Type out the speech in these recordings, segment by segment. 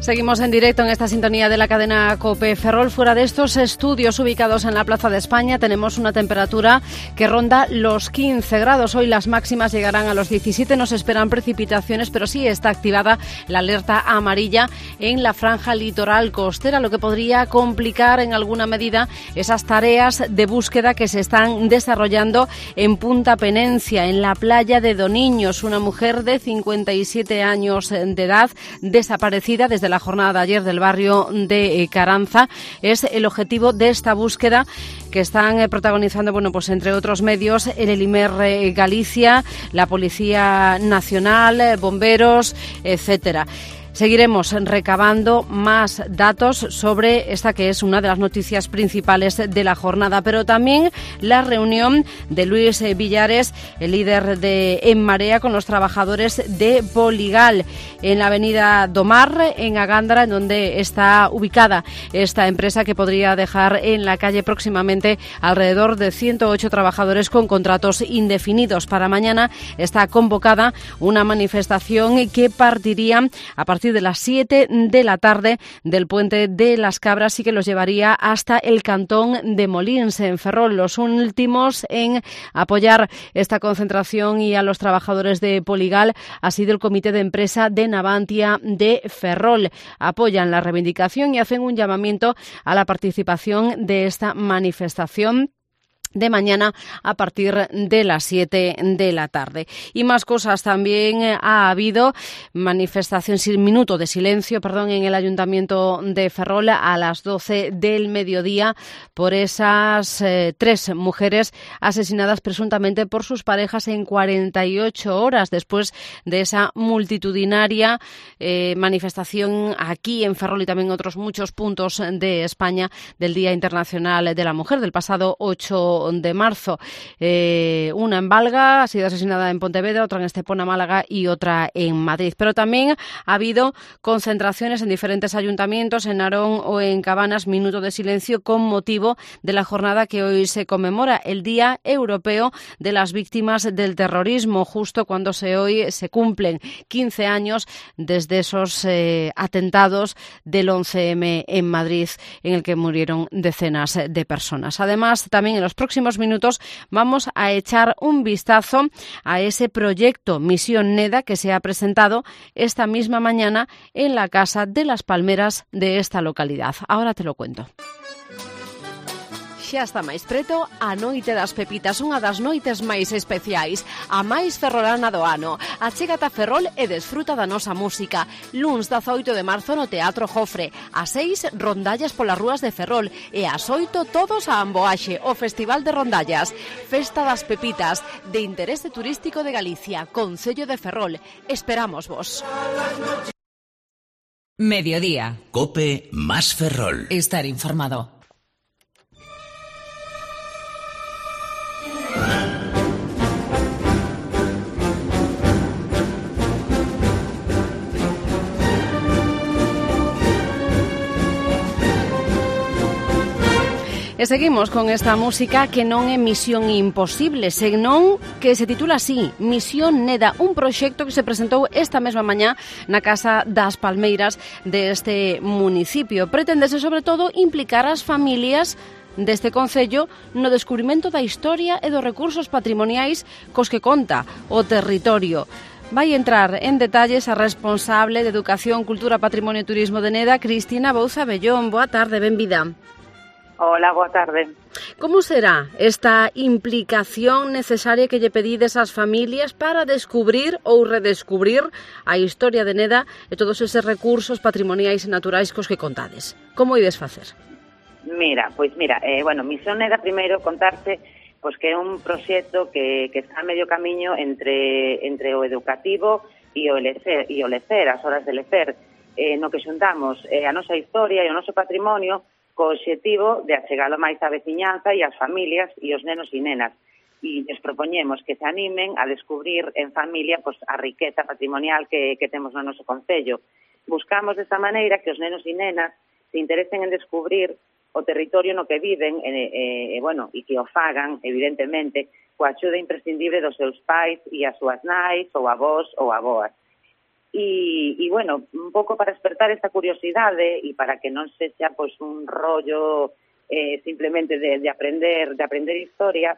Seguimos en directo en esta sintonía de la cadena COPE. Ferrol, fuera de estos estudios ubicados en la Plaza de España, tenemos una temperatura que ronda los 15 grados. Hoy las máximas llegarán a los 17. No se esperan precipitaciones, pero sí está activada la alerta amarilla en la franja litoral costera, lo que podría complicar en alguna medida esas tareas de búsqueda que se están desarrollando en Punta Penencia, en la playa de Doniños. Una mujer de 57 años de edad, desaparecida desde la jornada de ayer del barrio de Caranza, es el objetivo de esta búsqueda que están protagonizando, bueno, pues entre otros medios, el Elimer Galicia, la Policía Nacional, bomberos, etcétera. Seguiremos recabando más datos sobre esta que es una de las noticias principales de la jornada, pero también la reunión de Luis Villares, el líder de En Marea, con los trabajadores de Poligal en la avenida Domar, en Agándara, en donde está ubicada esta empresa que podría dejar en la calle próximamente alrededor de 108 trabajadores con contratos indefinidos. Para mañana está convocada una manifestación que partiría a partir de las 7 de la tarde del Puente de las Cabras y que los llevaría hasta el cantón de Molins, en Ferrol. Los últimos en apoyar esta concentración y a los trabajadores de Poligal ha sido el Comité de Empresa de Navantia de Ferrol. Apoyan la reivindicación y hacen un llamamiento a la participación de esta manifestación de mañana a partir de las 7 de la tarde. Y más cosas también. Ha habido manifestación sin minuto de silencio, en el Ayuntamiento de Ferrol a las 12 del mediodía por esas 3 mujeres asesinadas presuntamente por sus parejas en 48 horas después de esa multitudinaria manifestación aquí en Ferrol y también en otros muchos puntos de España del Día Internacional de la Mujer del pasado 8 de marzo. Una en Valga, ha sido asesinada en Pontevedra, otra en Estepona, Málaga y otra en Madrid. Pero también ha habido concentraciones en diferentes ayuntamientos, en Narón o en Cabanas, minuto de silencio con motivo de la jornada que hoy se conmemora, el Día Europeo de las Víctimas del Terrorismo, justo cuando hoy se cumplen 15 años desde esos atentados del 11M en Madrid, en el que murieron decenas de personas. Además, también en los próximos minutos vamos a echar un vistazo a ese proyecto Misión NEDA que se ha presentado esta misma mañana en la Casa de las Palmeras de esta localidad. Ahora te lo cuento. Xa está máis preto a Noite das Pepitas, unha das noites máis especiais, a máis ferrolana do ano. Achégate a Ferrol e desfruta da nosa música. Luns 18 de marzo no Teatro Jofre, ás 6 rondallas polas rúas de Ferrol e ás 8 todos a Amboaxe, o Festival de Rondallas. Festa das Pepitas, de interese turístico de Galicia, Concello de Ferrol. Esperamos vos. Mediodía. COPE más Ferrol. Estar informado. E seguimos con esta música que non é Misión Imposible, senón que se titula así, Misión NEDA, un proxecto que se presentou esta mesma mañá na Casa das Palmeiras deste municipio. Preténdese, sobre todo, implicar as familias deste concello no descubrimento da historia e dos recursos patrimoniais cos que conta o territorio. Vai entrar en detalles a responsable de Educación, Cultura, Patrimonio e Turismo de NEDA, Cristina Bouza Bellón. Boa tarde, benvida. Hola, boa tarde. Como será esta implicación necesaria que lle pedides ás familias para descubrir ou redescubrir a historia de NEDA e todos eses recursos patrimoniais e naturais cos que contades? Como ides facer? Mira, Misión NEDA, primeiro contarte que é un proxecto que está a medio camiño entre o educativo e o lecer, as horas de lecer, no que xuntamos a nosa historia e o noso patrimonio co obxectivo de achegalo máis á veciñanza e ás familias e os nenos e nenas. E les propoñemos que se animen a descubrir en familia a riqueza patrimonial que temos no noso concello. Buscamos desta maneira que os nenos e nenas se interesen en descubrir o territorio no que viven e que o fagan, evidentemente, coa axuda imprescindible dos seus pais e as súas nais ou avós ou avoas. E E bueno, un pouco para despertar esta curiosidade e para que non sexa pois un rollo simplemente de aprender historia,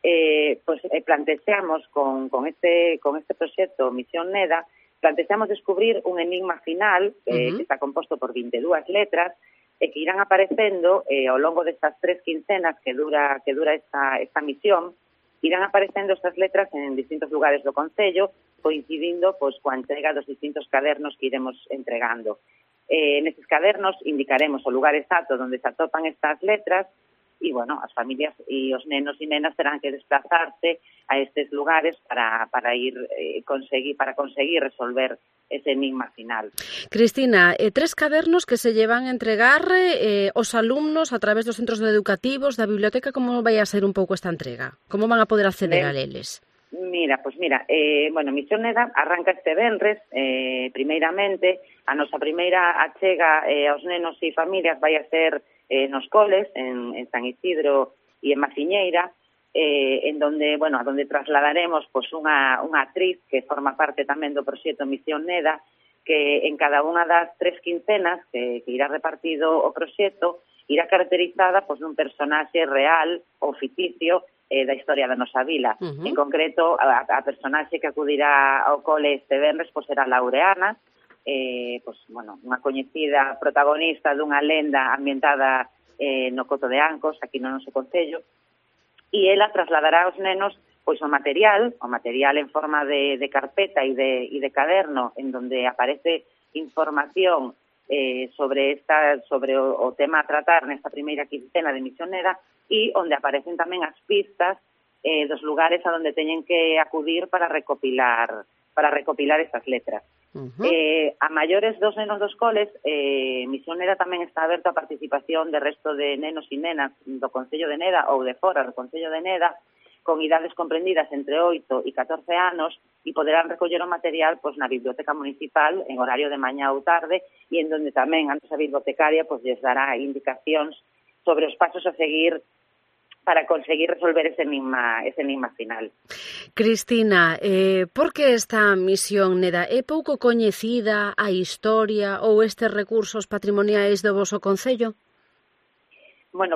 plantexamos con este proxecto Misión Neda, plantexamos descubrir un enigma final que está composto por 22 letras e que irán aparecendo ao longo destas 3 quincenas que dura esta misión. Irán aparecendo estas letras en distintos lugares do Concello, coincidindo pois coa entrega dos distintos cadernos que iremos entregando. Nestes cadernos indicaremos o lugar exacto onde se atopan estas letras e, bueno, as familias e os nenos e nenas terán que desplazarse a estes lugares para conseguir resolver ese enigma final. Cristina, 3 cadernos que se llevan a entregar os alumnos a través dos centros educativos, da biblioteca. Como vai a ser un pouco esta entrega? Como van a poder acceder a eles? Mira, Misión Neda arranca este venres, primeiramente, a nosa primeira achega aos nenos e familias vai a ser nos coles, en San Isidro e en Maciñeira, a donde trasladaremos unha actriz que forma parte tamén do proxecto Misión Neda, que en cada unha das 3 quincenas que irá repartido o proxecto irá caracterizada dun personaxe real ou ficticio da historia da nosa vila. En concreto, a personaxe que acudirá ao cole este venres será Laureana, unha coñecida protagonista dunha lenda ambientada no Coto de Ancos, aquí no noso concello, e ela trasladará aos nenos o material en forma de carpeta e de caderno, en donde aparece información sobre o tema a tratar nesta primeira quincena de Misión Neda, e onde aparecen tamén as pistas dos lugares a donde teñen que acudir para recopilar estas letras. A maiores dos nenos dos coles, Misión Neda tamén está aberta a participación de resto de nenos e nenas do Concello de Neda ou de fora do Concello de Neda, con idades comprendidas entre 8 e 14 anos, e poderán recoller o material na biblioteca municipal en horario de mañá ou tarde, e en donde tamén a nosa bibliotecaria lles dará indicacións sobre os pasos a seguir para conseguir resolver ese enigma final. Cristina, por que esta Misión Neda? É pouco coñecida a historia ou estes recursos patrimoniais do voso concello? Bueno,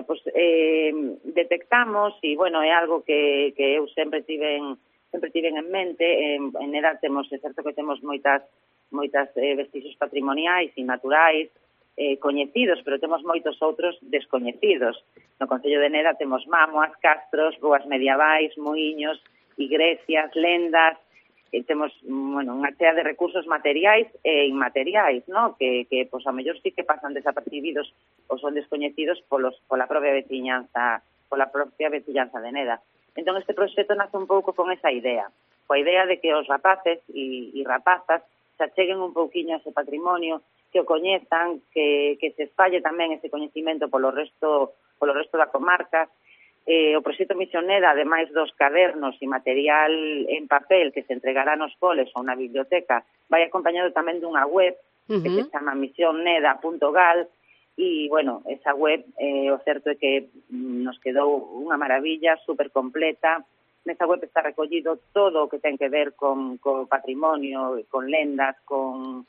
detectamos, e é algo que eu sempre tiven en mente. En Neda é certo que temos moitas vestixios patrimoniais e naturais coñecidos, pero temos moitos outros descoñecidos. No Concello de Neda temos mámoas, castros, rúas medievais, muiños, igrexas, lendas, temos unha chea de recursos materiais e inmateriais, ¿no? que a mellor sí que pasan desapercibidos ou son descoñecidos pola propia veciñanza de Neda. Entón este proxecto nace un pouco con esa idea, coa idea de que os rapaces e rapazas se acheguen un pouquiño a ese patrimonio, que o coñezan, que se espalle tamén ese coñecimento polo resto da comarca. O proxecto Misión Neda, ademais dos cadernos e material en papel que se entregará nos coles ou na biblioteca, vai acompañado tamén dunha web que se chama misionneda.gal, e, esa web, o certo é que nos quedou unha maravilla, super completa. Nesa web está recollido todo o que ten que ver con patrimonio, con lendas, con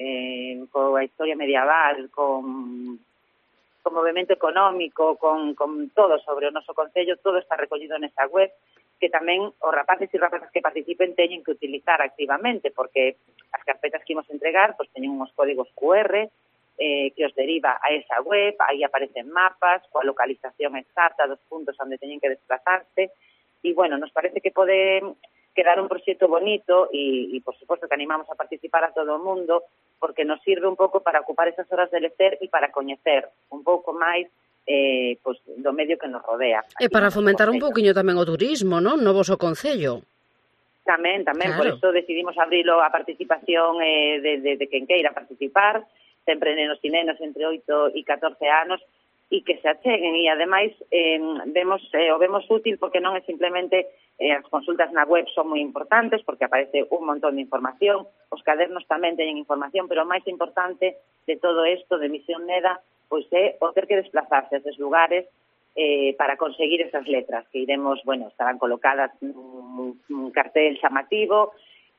a historia medieval, con movimento económico, con todo sobre o noso concello. Todo está recollido nesa web, que tamén os rapaces e rapazas que participen teñen que utilizar activamente, porque as carpetas que imos entregar teñen uns códigos QR que os deriva a esa web. Aí aparecen mapas coa localización exacta dos puntos onde teñen que desplazarse, e, nos parece que pode quedar un proxecto bonito e, por suposto, que animamos a participar a todo o mundo, porque nos sirve un pouco para ocupar esas horas de lecer e para coñecer un pouco máis do medio que nos rodea. E para fomentar un pouquiño tamén o turismo, non? No voso concello. Tamén, claro. Por eso decidimos abrilo a participación de quen queira participar, sempre nenos e nenas entre 8 e 14 anos, e que se acheguen, e ademais vemos útil porque non é simplemente as consultas na web son moi importantes porque aparece un montón de información, os cadernos tamén teñen información, pero o máis importante de todo isto de Misión Neda é o ter que desplazarse a esos lugares para conseguir esas letras que iremos, estarán colocadas nun cartel chamativo,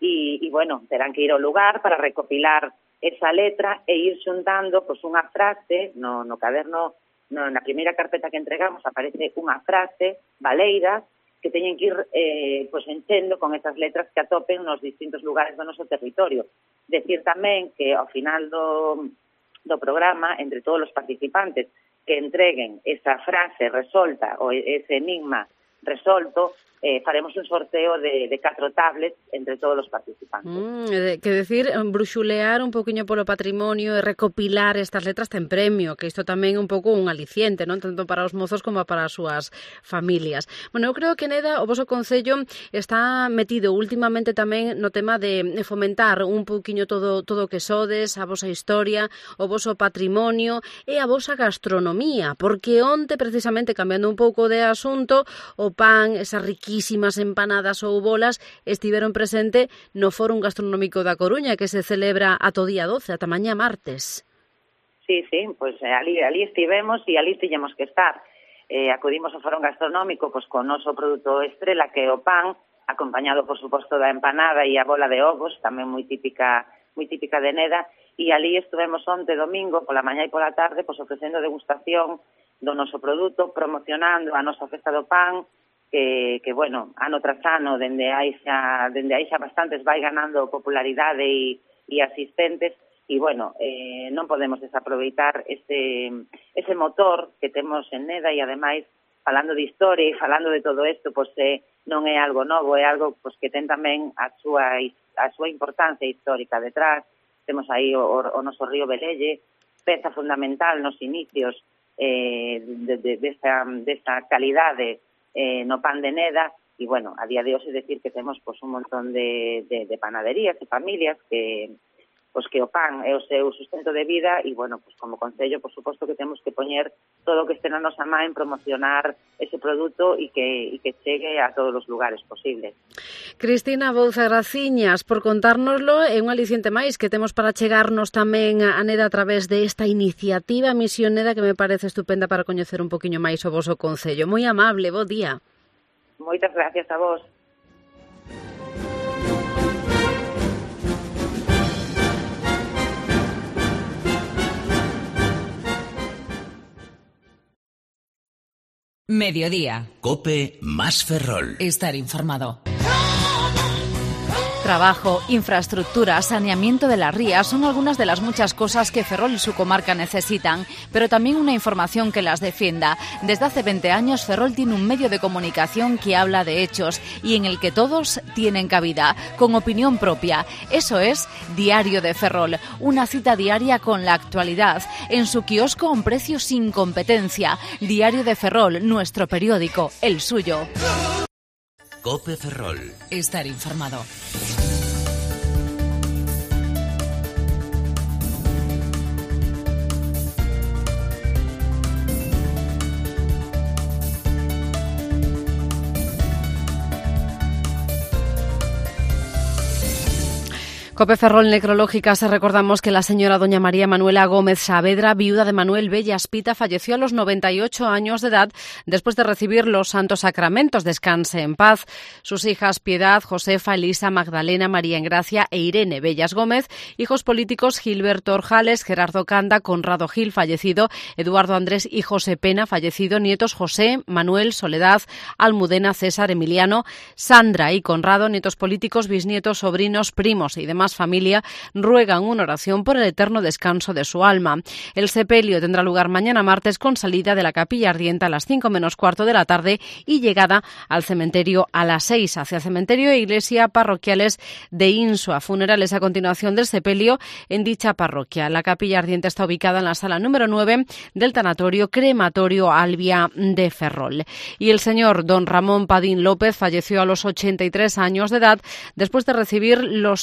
e bueno, terán que ir ao lugar para recopilar esa letra e ir xuntando pois, unha frase no caderno, na primeira carpeta que entregamos aparece unha frase baleira que teñen que ir pois, enchendo con esas letras que atopen nos distintos lugares do noso territorio. Decir tamén que ao final do programa, entre todos os participantes que entreguen esa frase resolta ou ese enigma resolto, faremos un sorteo de 4 tablets entre todos os participantes. Que decir, bruxulear un poquinho polo patrimonio e recopilar estas letras ten premio, que isto tamén é un pouco un aliciente, non tanto para os mozos como para as súas familias. Bueno, eu creo que, Neda, o voso concello está metido últimamente tamén no tema de fomentar un poquinho todo o que sodes, a vosa historia, o voso patrimonio e a vosa gastronomía, porque onte, precisamente, cambiando un pouco de asunto, o pan, esas riquísimas empanadas ou bolas estiveron presente no Fórum Gastronómico da Coruña, que se celebra ata o día 12, ata mañá martes. Sí, pois ali estivemos e ali tiñamos que estar. Acudimos ao Fórum Gastronómico pois, con o noso produto estrela, que é o pan, acompañado, por suposto, da empanada e a bola de ovos, tamén moi típica de Neda, e ali estuvemos onte domingo, pola mañá e pola tarde, pois, ofrecendo degustación do noso produto, promocionando a nosa festa do pan, que bueno, ano tras ano, dende aí xa bastantes vai ganando popularidade e asistentes, e bueno, non podemos desaproveitar ese motor que temos en Neda, e ademais, falando de historia e falando de todo isto, pois non é algo novo, é algo pois, que ten tamén a súa importancia histórica detrás. Temos aí o noso río Velelle, peza fundamental nos inicios desta calidade no pan de Neda, e bueno, a día de hoxe decir que temos pois, un montón de panaderías e familias que o pan é o seu sustento de vida, e bueno, pois como concello, por suposto que temos que poñer todo o que este na nosa má en promocionar ese produto e que chegue a todos os lugares posibles. Cristina Bouza Graciñas, por contárnoslo, é un aliciente máis que temos para chegarnos tamén a Neda a través de esta iniciativa Misión Neda, que me parece estupenda para coñecer un poquinho máis o voso concello. Moi amable, bo día. Moitas gracias a vos. Mediodía. COPE más Ferrol. Estar informado. Trabajo, infraestructura, saneamiento de las rías son algunas de las muchas cosas que Ferrol y su comarca necesitan, pero también una información que las defienda. Desde hace 20 años Ferrol tiene un medio de comunicación que habla de hechos y en el que todos tienen cabida, con opinión propia. Eso es Diario de Ferrol, una cita diaria con la actualidad, en su kiosco a un precio sin competencia. Diario de Ferrol, nuestro periódico, el suyo. COPE Ferrol. Estar informado. COPE Ferrol Necrológicas, recordamos que la señora doña María Manuela Gómez Saavedra, viuda de Manuel Bellas Pita, falleció a los 98 años de edad después de recibir los santos sacramentos. Descanse en paz. Sus hijas Piedad, Josefa, Elisa, Magdalena, María Engracia e Irene Bellas Gómez, hijos políticos Gilberto Orjales, Gerardo Canda, Conrado Gil, fallecido, Eduardo Andrés y José Pena, fallecido, nietos José, Manuel, Soledad, Almudena, César, Emiliano, Sandra y Conrado, nietos políticos, bisnietos, sobrinos, primos y demás familia, ruegan una oración por el eterno descanso de su alma. El sepelio tendrá lugar mañana martes con salida de la Capilla Ardiente a las 5 menos cuarto de la tarde y llegada al cementerio a las 6, hacia el cementerio e iglesia parroquiales de Insua. Funerales a continuación del sepelio en dicha parroquia. La Capilla Ardiente está ubicada en la sala número 9 del tanatorio crematorio Albia de Ferrol. Y el señor don Ramón Padín López falleció a los 83 años de edad después de recibir los santos sacramentos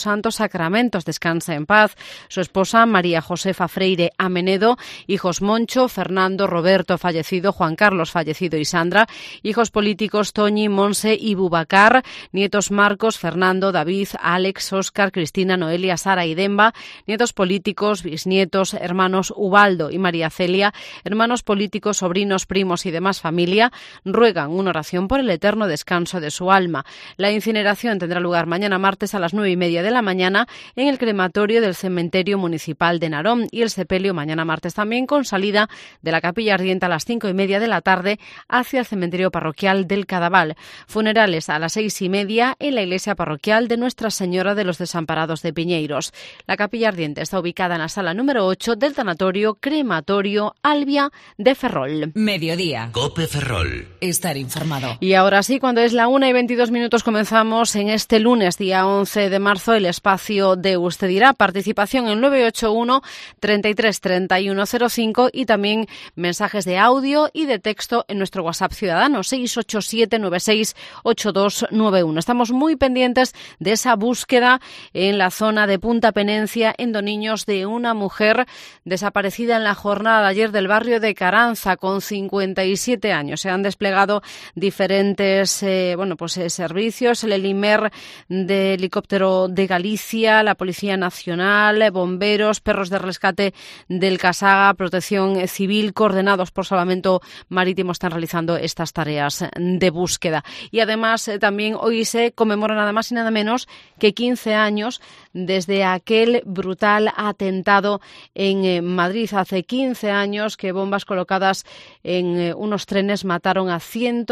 Sacramentos, descanse en paz. Su esposa María Josefa Freire Amenedo, hijos Moncho, Fernando, Roberto fallecido, Juan Carlos fallecido y Sandra, hijos políticos Toñi, Monse y Bubacar, nietos Marcos, Fernando, David, Alex, Óscar, Cristina, Noelia, Sara y Demba, nietos políticos, bisnietos, hermanos Ubaldo y María Celia, hermanos políticos, sobrinos, primos y demás familia, ruegan una oración por el eterno descanso de su alma. La incineración tendrá lugar mañana martes a las 9:30 de la mañana en el crematorio del cementerio municipal de Narón, y el sepelio mañana martes también, con salida de la capilla ardiente a las 5:30 de la tarde hacia el cementerio parroquial del Cadaval. Funerales a las 6:30 en la iglesia parroquial de Nuestra Señora de los Desamparados de Piñeiros. La capilla ardiente está ubicada en la sala número 8 del tanatorio crematorio Albia de Ferrol. Mediodía. COPE Ferrol. Estar informado. Y ahora sí, cuando es la 1:22, comenzamos en este lunes, día 11 de marzo, el espacio de Usted dirá. Participación en 981 33 31 05 y también mensajes de audio y de texto en nuestro WhatsApp ciudadano 687 96 8291. Estamos muy pendientes de esa búsqueda en la zona de Punta Penencia, en Doniños, de una mujer desaparecida en la jornada de ayer del barrio de Caranza, con 57 años. Se han desplegado diferentes servicios, el Elimer de Helicóptero de Galicia, la Policía Nacional, bomberos, perros de rescate del Casaga, Protección Civil, coordenados por Salvamento Marítimo, están realizando estas tareas de búsqueda. Y además también hoy se conmemora nada más y nada menos que 15 años desde aquel brutal atentado en Madrid. Hace 15 años que bombas colocadas en unos trenes mataron a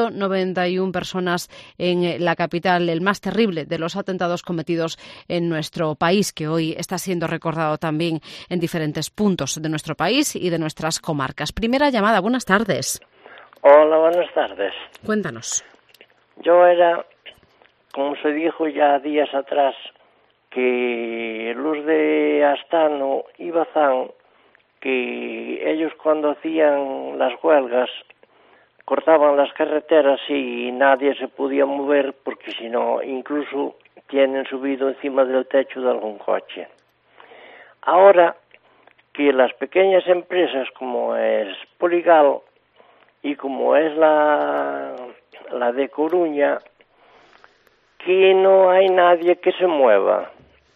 191 personas en la capital, el más terrible de los atentados cometidos en nuestro país, que hoy está siendo recordado también en diferentes puntos de nuestro país y de nuestras comarcas. Primera llamada, buenas tardes. Hola, buenas tardes. Cuéntanos. Yo era, como se dijo ya días atrás, que los de Astano y Bazán, que ellos cuando hacían las huelgas cortaban las carreteras y nadie se podía mover, porque si no, incluso tienen subido encima del techo de algún coche. Ahora que las pequeñas empresas como es Poligal y como es la de Coruña, que no hay nadie que se mueva.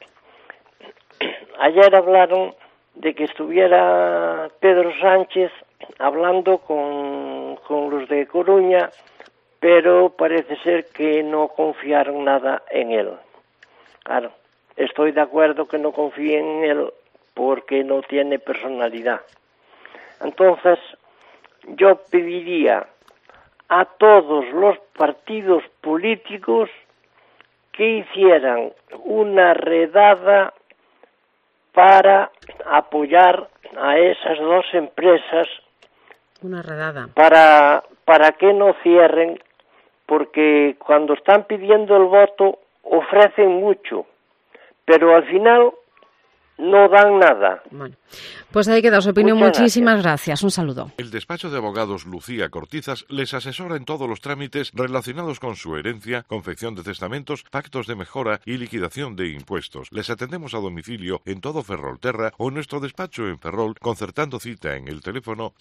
Ayer hablaron de que estuviera Pedro Sánchez hablando con los de Coruña, pero parece ser que no confiaron nada en él. Claro, estoy de acuerdo que no confíen en él porque no tiene personalidad. Entonces, yo pediría a todos los partidos políticos que hicieran una redada para apoyar a esas dos empresas. Una redada. Para que no cierren, porque cuando están pidiendo el voto ofrecen mucho, pero al final no dan nada. Bueno, pues ahí queda su opinión. Muchísimas gracias. Un saludo. El despacho de abogados Lucía Cortizas les asesora en todos los trámites relacionados con su herencia, confección de testamentos, pactos de mejora y liquidación de impuestos. Les atendemos a domicilio en todo Ferrolterra o en nuestro despacho en Ferrol, concertando cita en el teléfono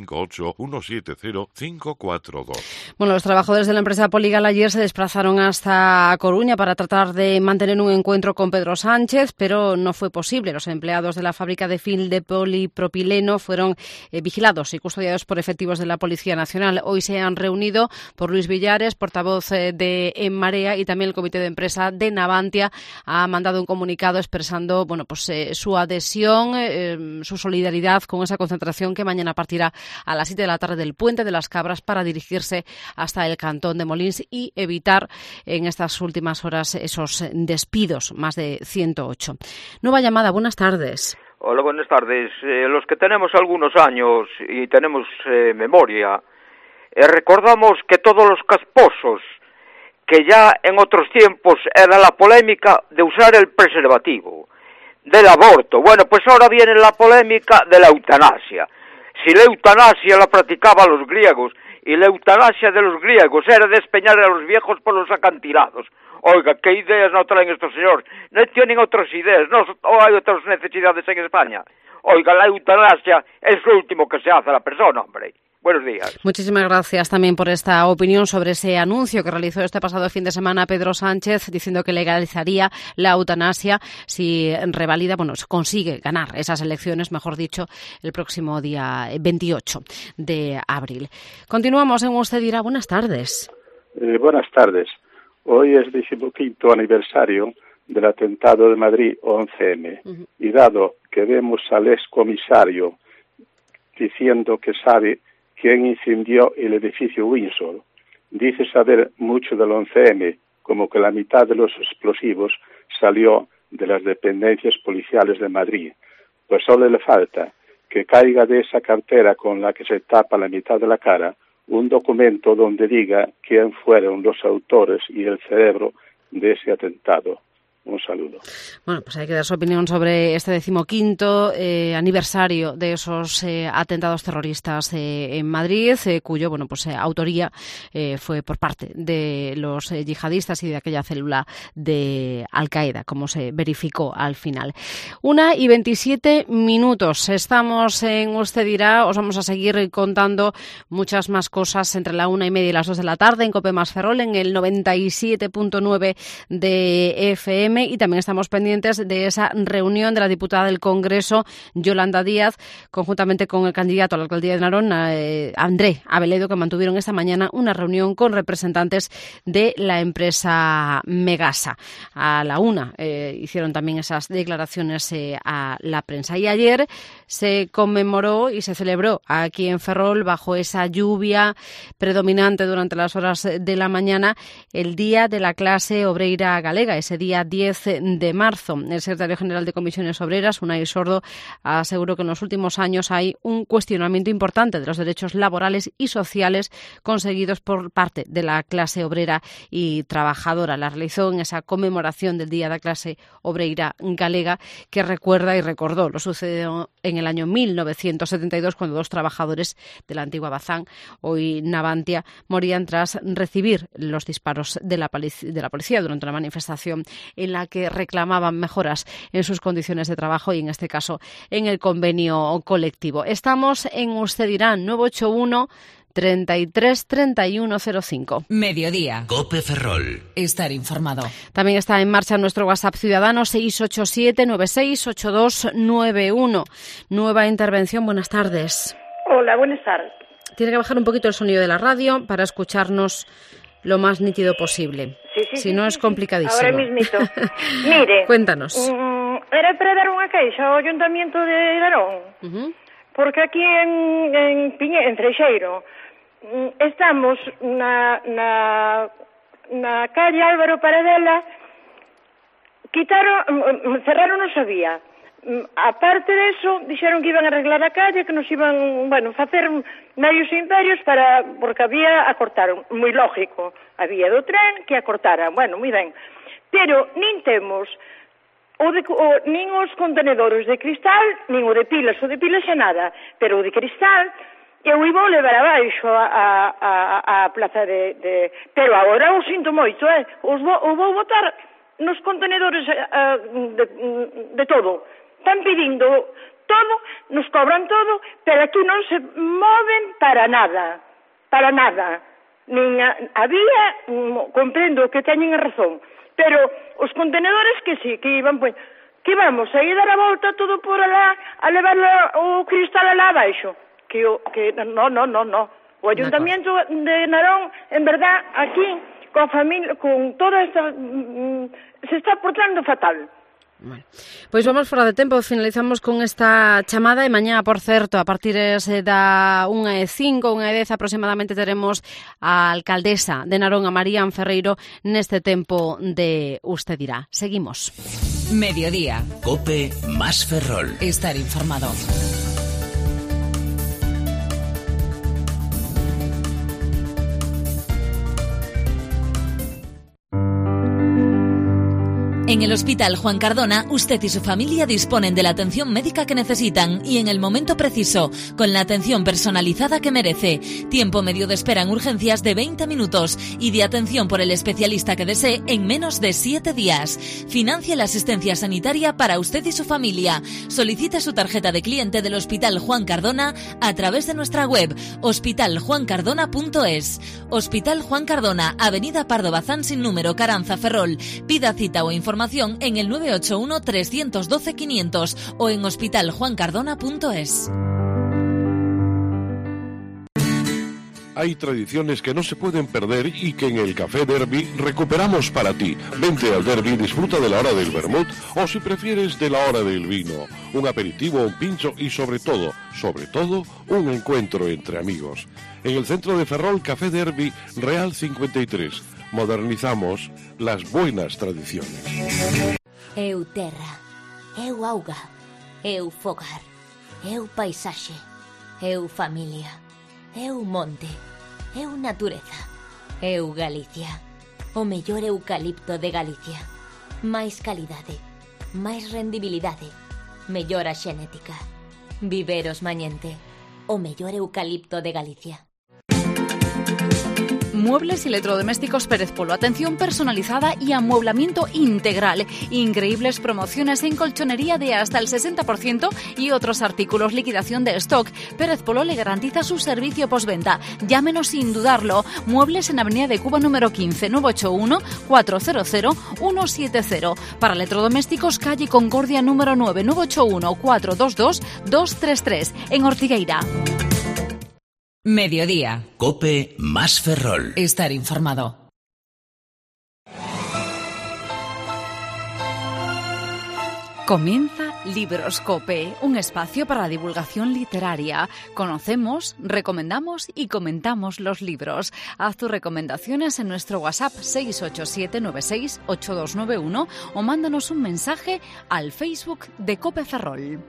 658-170-542. Bueno, los trabajadores de la empresa Poligal ayer se desplazaron hasta Coruña para tratar de mantener un encuentro con Pedro Sánchez, pero no fue posible. Los empleados de la fábrica de film de polipropileno fueron vigilados y custodiados por efectivos de la Policía Nacional. Hoy se han reunido por Luis Villares, portavoz de En Marea, y también el comité de empresa de Navantia ha mandado un comunicado expresando su adhesión, su solidaridad con esa concentración que mañana partirá a las 7 de la tarde del Puente de las Cabras para dirigirse hasta el cantón de Molins y evitar en estas últimas horas esos despidos, más de 108. Nueva llamada, buenas tardes. Hola, buenas tardes. Los que tenemos algunos años y tenemos memoria, recordamos que todos los casposos, que ya en otros tiempos era la polémica de usar el preservativo, del aborto. Bueno, pues ahora viene la polémica de la eutanasia. Si la eutanasia la practicaban los griegos y la eutanasia de los griegos era despeñar a los viejos por los acantilados. Oiga, ¿qué ideas no traen estos señores? ¿No tienen otras ideas? ¿No hay otras necesidades en España? Oiga, la eutanasia es lo último que se hace a la persona, hombre. Buenos días. Muchísimas gracias también por esta opinión sobre ese anuncio que realizó este pasado fin de semana Pedro Sánchez, diciendo que legalizaría la eutanasia si revalida, consigue ganar esas elecciones, mejor dicho, el próximo día 28 de abril. Continuamos en Usted Dirá. Buenas tardes. Buenas tardes. Hoy es 15º aniversario del atentado de Madrid 11M, y dado que vemos al excomisario diciendo que sabe quién incendió el edificio Windsor, dice saber mucho del 11M, como que la mitad de los explosivos salió de las dependencias policiales de Madrid. Pues solo le falta que caiga de esa cartera con la que se tapa la mitad de la cara un documento donde diga quién fueron los autores y el cerebro de ese atentado. Un saludo. Bueno, pues hay que dar su opinión sobre este 15º aniversario de esos atentados terroristas en Madrid, cuyo autoría fue por parte de los yihadistas y de aquella célula de Al-Qaeda, como se verificó al final. 1:27. Estamos en Usted Dirá. Os vamos a seguir contando muchas más cosas entre la 1:30 y las 2 de la tarde en COPE más Ferrol, en el 97.9 de FM. Y también estamos pendientes de esa reunión de la diputada del Congreso, Yolanda Díaz, conjuntamente con el candidato a la alcaldía de Narón, André Abeledo, que mantuvieron esta mañana una reunión con representantes de la empresa Megasa. A la 1 hicieron también esas declaraciones a la prensa. Y ayer se conmemoró y se celebró aquí en Ferrol, bajo esa lluvia predominante durante las horas de la mañana, el Día de la Clase Obreira Galega, ese día 10 de marzo. El secretario general de Comisiones Obreras, Unai Sordo, aseguró que en los últimos años hay un cuestionamiento importante de los derechos laborales y sociales conseguidos por parte de la clase obrera y trabajadora. La realizó en esa conmemoración del Día de la Clase Obreira Galega, que recuerda y recordó lo sucedido en el año 1972, cuando 2 trabajadores de la antigua Bazán, hoy Navantia, morían tras recibir los disparos de la policía durante una manifestación en la que reclamaban mejoras en sus condiciones de trabajo y, en este caso, en el convenio colectivo. Estamos en Usted Dirá, 981 33 31 05. Mediodía. COPE Ferrol. Estar informado. También está en marcha nuestro WhatsApp ciudadano 687 96 8291. Nueva intervención. Buenas tardes. Hola, buenas tardes. Tiene que bajar un poquito el sonido de la radio para escucharnos lo más nítido posible. Si no, es complicadísimo. Ahora mismito. Mire, cuéntanos. Era para dar unha queixa ao Ayuntamiento de Narón, porque aquí en Freixeiro estamos na calle Álvaro Paradela, cerraron a vía. Aparte de eso, dixeron que iban a arreglar a calle, que nos iban, facer medios imperios porque había a cortar, moi lógico, había do tren que a cortaran, moi ben. Pero nin temos nin os contenedores de cristal, nin o de pilas xa nada, pero o de cristal eu iba a levar abaixo a plaza de... Pero agora o sinto moito, o vou botar nos contenedores de todo. Están pedindo todo, nos cobran todo, pero aquí non se moven para nada. Nin había, comprendo que teñen a razón, pero os contenedores que sí, que iban, que vamos a ir dar a volta todo por alá, a levar o cristal alá abaixo, que no. O Ayuntamiento de Narón, en verdad, aquí, coa familia, con toda esta, se está portando fatal. Bueno, pois vamos fora de tempo, finalizamos con esta chamada e mañá, por certo, a partir da 1:05, 1:10 aproximadamente, teremos a alcaldesa de Narón, a Marían Ferreiro, neste tempo de Usted Dirá. Seguimos. Mediodía. COPE más Ferrol. Estar informado. En el Hospital Juan Cardona, usted y su familia disponen de la atención médica que necesitan y en el momento preciso, con la atención personalizada que merece. Tiempo medio de espera en urgencias de 20 minutos y de atención por el especialista que desee en menos de 7 días. Financie la asistencia sanitaria para usted y su familia. Solicite su tarjeta de cliente del Hospital Juan Cardona a través de nuestra web hospitaljuancardona.es. Hospital Juan Cardona, Avenida Pardo Bazán sin número, Caranza, Ferrol. Pida cita o información en el 981 312 500 o en hospitaljuancardona.es. Hay tradiciones que no se pueden perder y que en el Café Derby recuperamos para ti. Vente al Derby, disfruta de la hora del vermut o si prefieres de la hora del vino. Un aperitivo, un pincho y sobre todo, un encuentro entre amigos. En el centro de Ferrol, Café Derby, Real 53. Modernizamos las buenas tradiciones. Eu terra, eu auga, eu fogar, eu paisaxe, eu familia, eu monte, eu natureza, eu Galicia. O mellor eucalipto de Galicia. Máis calidade, máis rendibilidade, mellora xenética. Viveros Mañente, o mellor eucalipto de Galicia. Muebles y electrodomésticos Pérez Polo. Atención personalizada y amueblamiento integral. Increíbles promociones en colchonería de hasta el 60% y otros artículos. Liquidación de stock. Pérez Polo le garantiza su servicio postventa. Llámenos sin dudarlo. Muebles en Avenida de Cuba número 15, 981-400-170. Para electrodomésticos, calle Concordia número 9, 981-422-233. En Ortigueira. Mediodía. COPE más Ferrol. Estar informado. Comienza Libroscope, un espacio para la divulgación literaria. Conocemos, recomendamos y comentamos los libros. Haz tus recomendaciones en nuestro WhatsApp 687968291 o mándanos un mensaje al Facebook de COPE Ferrol.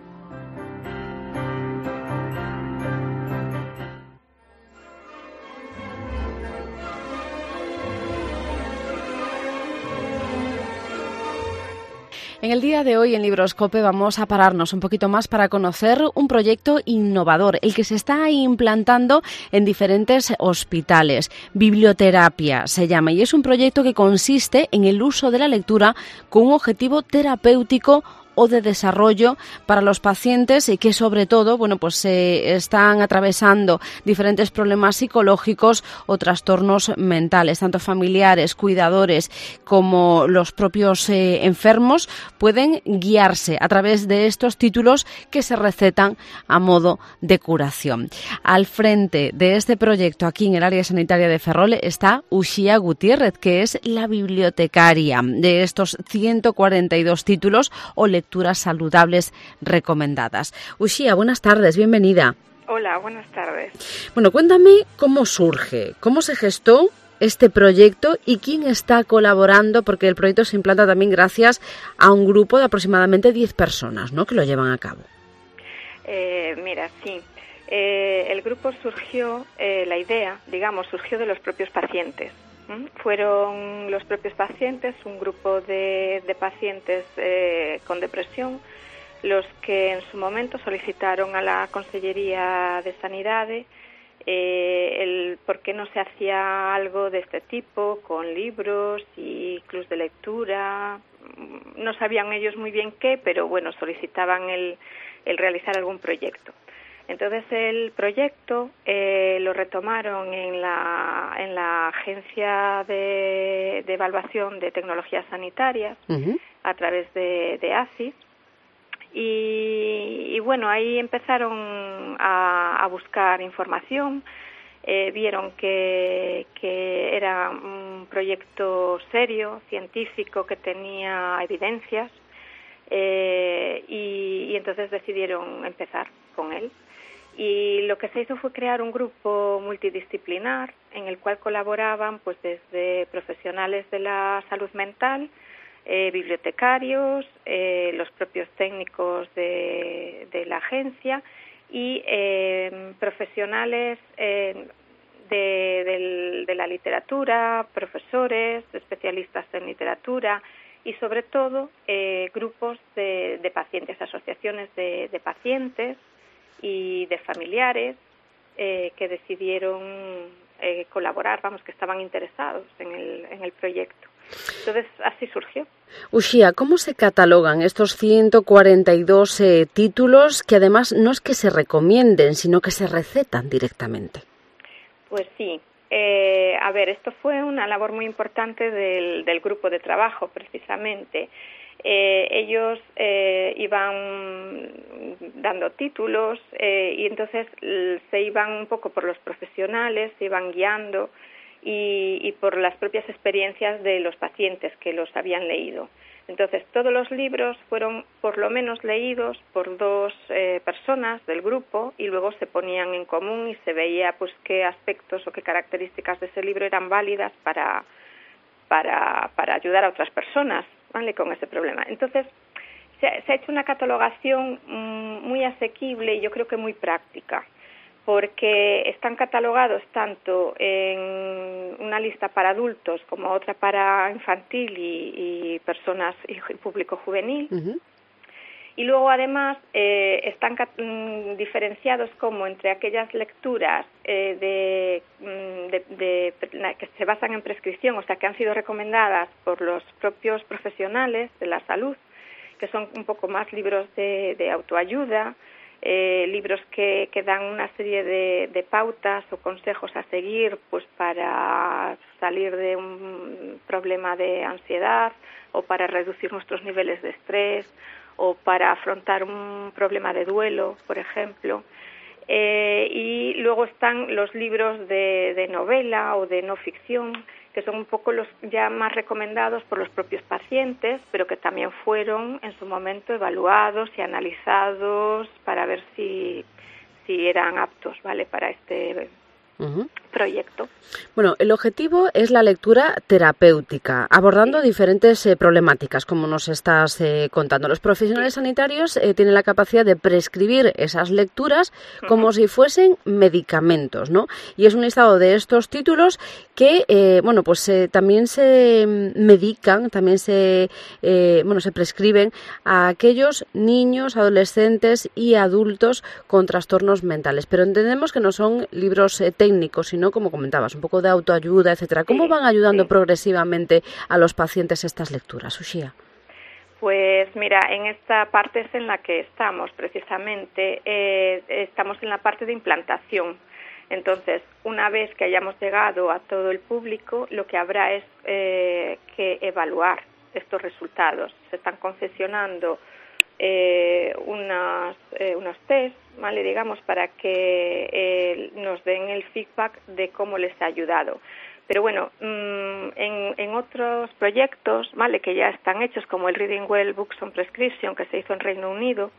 En el día de hoy en Libroscope vamos a pararnos un poquito más para conocer un proyecto innovador, el que se está implantando en diferentes hospitales. Biblioterapia se llama y es un proyecto que consiste en el uso de la lectura con un objetivo terapéutico o de desarrollo para los pacientes y que sobre todo, están atravesando diferentes problemas psicológicos o trastornos mentales, tanto familiares, cuidadores como los propios enfermos pueden guiarse a través de estos títulos que se recetan a modo de curación. Al frente de este proyecto aquí en el área sanitaria de Ferrol está Uxía Gutiérrez, que es la bibliotecaria de estos 142 títulos o lecturas saludables recomendadas. Uxía, buenas tardes, bienvenida. Hola, buenas tardes. Bueno, cuéntame cómo surge, cómo se gestó este proyecto y quién está colaborando, porque el proyecto se implanta también gracias a un grupo de aproximadamente 10 personas, ¿no?, que lo llevan a cabo. Sí. El grupo surgió, la idea, surgió de los propios pacientes. Fueron los propios pacientes, un grupo de pacientes con depresión, los que en su momento solicitaron a la Consellería de Sanidade el por qué no se hacía algo de este tipo, con libros y clubs de lectura. No sabían ellos muy bien qué, pero bueno, solicitaban el realizar algún proyecto. Entonces el proyecto lo retomaron en la Agencia de Evaluación de Tecnologías Sanitarias a través de ACIS y bueno, ahí empezaron a buscar información, vieron que era un proyecto serio, científico, que tenía evidencias y entonces decidieron empezar con él. Y lo que se hizo fue crear un grupo multidisciplinar en el cual colaboraban pues desde profesionales de la salud mental, bibliotecarios, los propios técnicos de la agencia y profesionales de la literatura, profesores, especialistas en literatura y sobre todo grupos de pacientes, asociaciones de pacientes y de familiares que decidieron colaborar, que estaban interesados en el proyecto. Entonces, así surgió. Uxía, ¿cómo se catalogan estos 142 títulos que además no es que se recomienden, sino que se recetan directamente? Pues sí. Esto fue una labor muy importante del grupo de trabajo, precisamente. Ellos iban dando títulos y entonces se iban un poco por los profesionales, se iban guiando y por las propias experiencias de los pacientes que los habían leído. Entonces, todos los libros fueron por lo menos leídos por dos personas del grupo y luego se ponían en común y se veía pues qué aspectos o qué características de ese libro eran válidas para ayudar a otras personas, ¿vale?, con ese problema. Entonces, se ha hecho una catalogación muy asequible y yo creo que muy práctica, porque están catalogados tanto en una lista para adultos como otra para infantil y personas y público juvenil. Uh-huh. Y luego, además, están diferenciados como entre aquellas lecturas que se basan en prescripción, o sea, que han sido recomendadas por los propios profesionales de la salud, que son un poco más libros de autoayuda, libros que dan una serie de pautas o consejos a seguir pues para salir de un problema de ansiedad o para reducir nuestros niveles de estrés o para afrontar un problema de duelo, por ejemplo. Y luego están los libros de novela o de no ficción, que son un poco los ya más recomendados por los propios pacientes, pero que también fueron en su momento evaluados y analizados para ver si eran aptos, ¿vale?, para este proyecto. Bueno, el objetivo es la lectura terapéutica, abordando diferentes problemáticas, como nos estás contando. Los profesionales sanitarios tienen la capacidad de prescribir esas lecturas como si fuesen medicamentos, ¿no? Y es un listado de estos títulos que, también se medican, también se prescriben a aquellos niños, adolescentes y adultos con trastornos mentales. Pero entendemos que no son libros técnicos, sino, como comentabas, un poco de autoayuda, etcétera. ¿Cómo van ayudando progresivamente a los pacientes estas lecturas, Uxía? Pues mira, en esta parte es en la que estamos precisamente, estamos en la parte de implantación. Entonces, una vez que hayamos llegado a todo el público, lo que habrá es que evaluar estos resultados. Se están confeccionando unos test, ¿vale?, digamos, para que nos den el feedback de cómo les ha ayudado. Pero bueno, en otros proyectos, ¿vale?, que ya están hechos, como el Reading Well Books on Prescription, que se hizo en Reino Unido,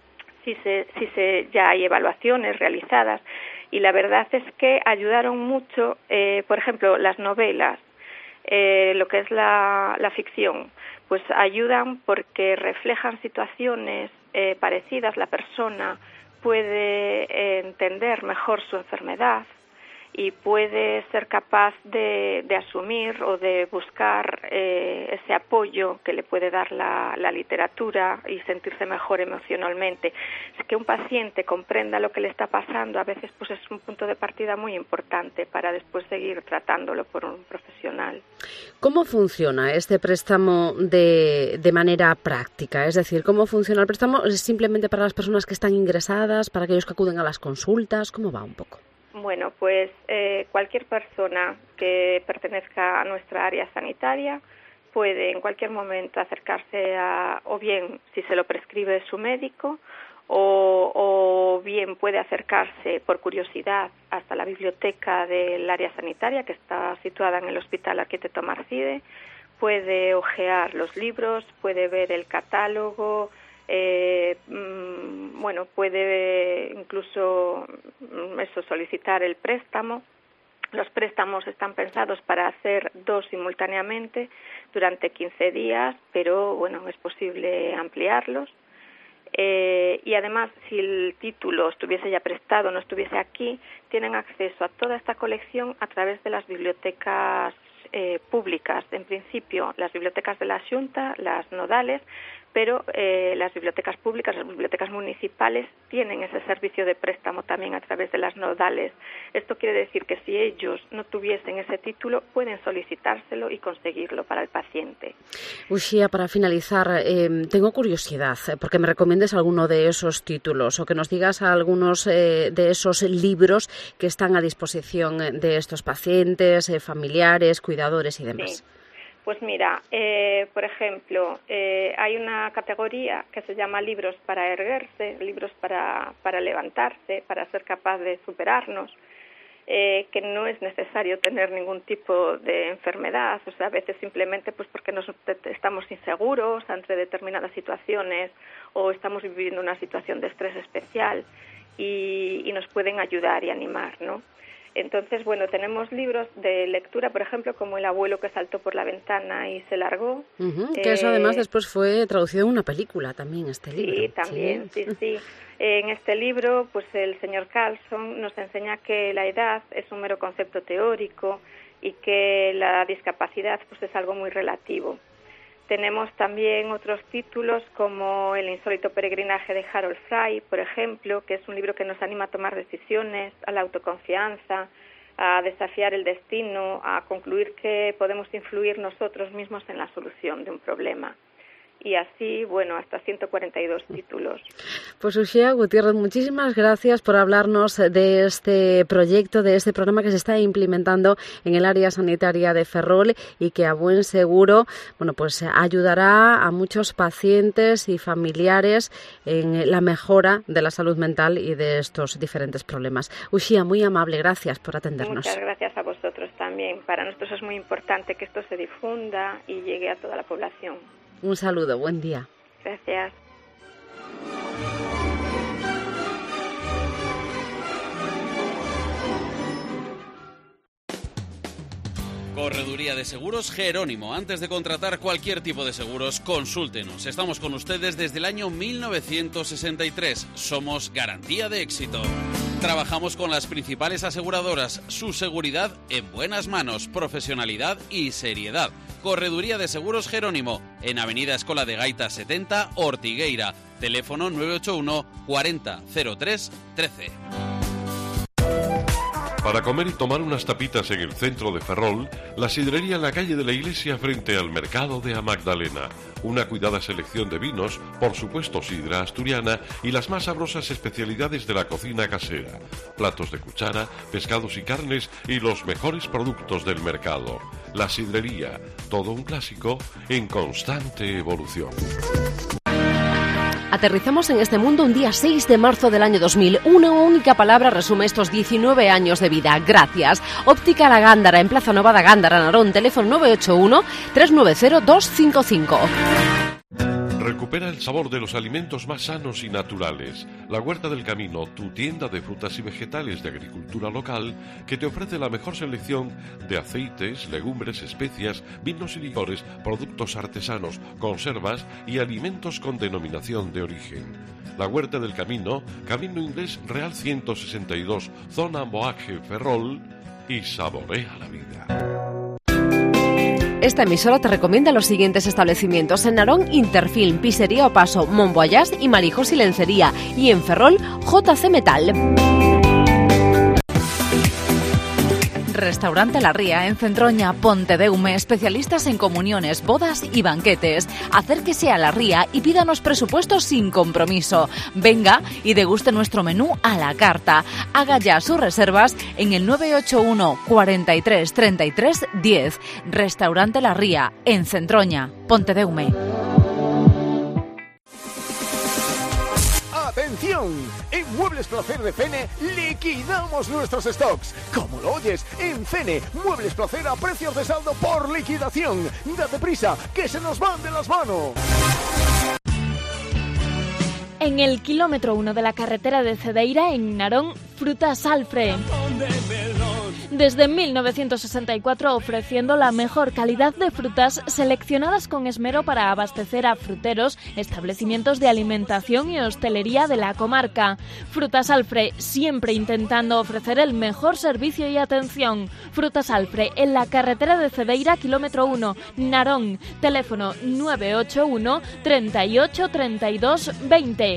ya hay evaluaciones realizadas y la verdad es que ayudaron mucho, por ejemplo, las novelas, lo que es la ficción, pues ayudan porque reflejan situaciones parecidas. La persona puede entender mejor su enfermedad y puede ser capaz de asumir o de buscar ese apoyo que le puede dar la literatura y sentirse mejor emocionalmente. Es que un paciente comprenda lo que le está pasando, a veces pues es un punto de partida muy importante para después seguir tratándolo por un profesional. ¿Cómo funciona este préstamo de manera práctica? Es decir, ¿cómo funciona el préstamo? ¿Es simplemente para las personas que están ingresadas, para aquellos que acuden a las consultas? ¿Cómo va un poco? Bueno, pues cualquier persona que pertenezca a nuestra área sanitaria puede en cualquier momento acercarse o bien si se lo prescribe su médico, o bien puede acercarse por curiosidad hasta la biblioteca del área sanitaria que está situada en el Hospital Arquitecto Marcide, puede hojear los libros, puede ver el catálogo, puede incluso solicitar el préstamo. Los préstamos están pensados para hacer 2 simultáneamente durante 15 días, pero bueno, es posible ampliarlos. Y además, si el título estuviese ya prestado, no estuviese aquí, tienen acceso a toda esta colección a través de las bibliotecas públicas, en principio las bibliotecas de la Xunta, las nodales, pero las bibliotecas públicas, las bibliotecas municipales tienen ese servicio de préstamo también a través de las nodales. Esto quiere decir que si ellos no tuviesen ese título, pueden solicitárselo y conseguirlo para el paciente. Uxía, para finalizar, tengo curiosidad, porque me recomiendes alguno de esos títulos o que nos digas algunos de esos libros que están a disposición de estos pacientes, familiares, cuidadores y demás. Sí. Pues mira, por ejemplo, hay una categoría que se llama libros para erguerse, libros para levantarse, para ser capaz de superarnos, que no es necesario tener ningún tipo de enfermedad, o sea, a veces simplemente pues porque estamos inseguros ante determinadas situaciones o estamos viviendo una situación de estrés especial y nos pueden ayudar y animar, ¿no? Entonces, bueno, tenemos libros de lectura, por ejemplo, como El abuelo que saltó por la ventana y se largó. Que eso además después fue traducido en una película también, este libro. Sí, también, sí. En este libro, pues el señor Carlson nos enseña que la edad es un mero concepto teórico y que la discapacidad pues es algo muy relativo. Tenemos también otros títulos como El insólito peregrinaje de Harold Fry, por ejemplo, que es un libro que nos anima a tomar decisiones, a la autoconfianza, a desafiar el destino, a concluir que podemos influir nosotros mismos en la solución de un problema. Y así, bueno, hasta 142 títulos. Pues Uxía Gutiérrez, muchísimas gracias por hablarnos de este proyecto, de este programa que se está implementando en el área sanitaria de Ferrol y que a buen seguro, bueno, pues ayudará a muchos pacientes y familiares en la mejora de la salud mental y de estos diferentes problemas. Uxía, muy amable, gracias por atendernos. Muchas gracias a vosotros también. Para nosotros es muy importante que esto se difunda y llegue a toda la población. Un saludo, buen día. Gracias. Correduría de Seguros Jerónimo. Antes de contratar cualquier tipo de seguros, consúltenos. Estamos con ustedes desde el año 1963. Somos garantía de éxito. Trabajamos con las principales aseguradoras. Su seguridad en buenas manos, profesionalidad y seriedad. Correduría de Seguros Jerónimo, en Avenida Escola de Gaitas 70, Ortigueira. Teléfono 981 40 03 13. Para comer y tomar unas tapitas en el centro de Ferrol, la sidrería en la calle de la Iglesia frente al mercado de A Magdalena. Una cuidada selección de vinos, por supuesto sidra asturiana y las más sabrosas especialidades de la cocina casera. Platos de cuchara, pescados y carnes y los mejores productos del mercado. La sidrería, todo un clásico en constante evolución. Aterrizamos en este mundo un día 6 de marzo del año 2000. Una única palabra resume estos 19 años de vida. Gracias. Óptica La Gándara, en Plaza Nova da Gándara, Narón. Teléfono 981-390-255. Recupera el sabor de los alimentos más sanos y naturales. La Huerta del Camino, tu tienda de frutas y vegetales de agricultura local, que te ofrece la mejor selección de aceites, legumbres, especias, vinos y licores, productos artesanos, conservas y alimentos con denominación de origen. La Huerta del Camino, Camino Inglés Real 162, zona Moaje, Ferrol, y saborea la vida. Esta emisora te recomienda los siguientes establecimientos: en Narón, Interfilm, Pizzería O Paso, Monboyás y Marijos y Lencería, y en Ferrol, JC Metal. Restaurante La Ría, en Centroña, Pontedeume, especialistas en comuniones, bodas y banquetes. Acérquese a La Ría y pídanos presupuestos sin compromiso. Venga y deguste nuestro menú a la carta. Haga ya sus reservas en el 981 43 33 10. Restaurante La Ría, en Centroña, Pontedeume. ¡Atención! En Muebles Placer de Fene liquidamos nuestros stocks. Como lo oyes, en Fene, Muebles Placer a precios de saldo por liquidación. Date prisa, que se nos van de las manos. En el kilómetro 1 de la carretera de Cedeira, en Narón, Frutas Alfre. desde 1964 ofreciendo la mejor calidad de frutas seleccionadas con esmero para abastecer a fruteros, establecimientos de alimentación y hostelería de la comarca. Frutas Alfre, siempre intentando ofrecer el mejor servicio y atención. Frutas Alfre, en la carretera de Cedeira, kilómetro 1, Narón. Teléfono 981 38 32 20.